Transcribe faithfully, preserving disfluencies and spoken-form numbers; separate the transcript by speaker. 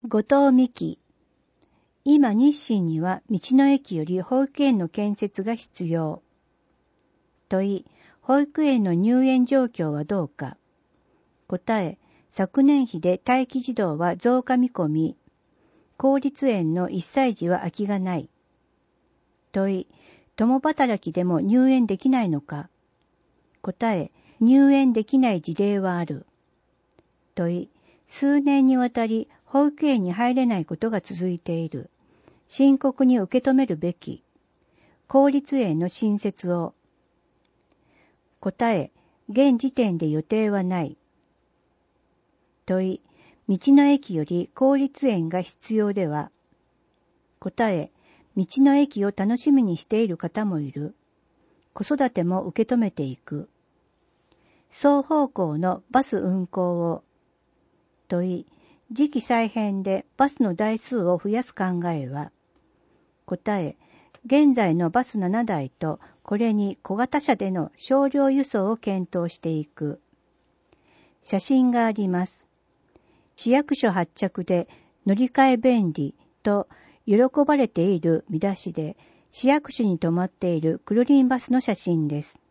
Speaker 1: 後藤美希。今日清には道の駅より保育園の建設が必要。問い、保育園の入園状況はどうか。答え、昨年比で待機児童は増加見込み。公立園のいっさい児は空きがない。問い、共働きでも入園できないのか。答え、入園できない事例はある。問い、数年にわたり保育園に入れないことが続いている。深刻に受け止めるべき。公立園の新設を。答え、現時点で予定はない。問い、道の駅より公立園が必要では。答え、道の駅を楽しみにしている方もいる。子育ても受け止めていく。双方向のバス運行を。問い、時期再編でバスの台数を増やす考えは。答え、現在のバスななだいとこれに小型車での少量輸送を検討していく。写真があります。市役所発着で乗り換え便利と喜ばれている見出しで市役所に止まっているクルリンバスの写真です。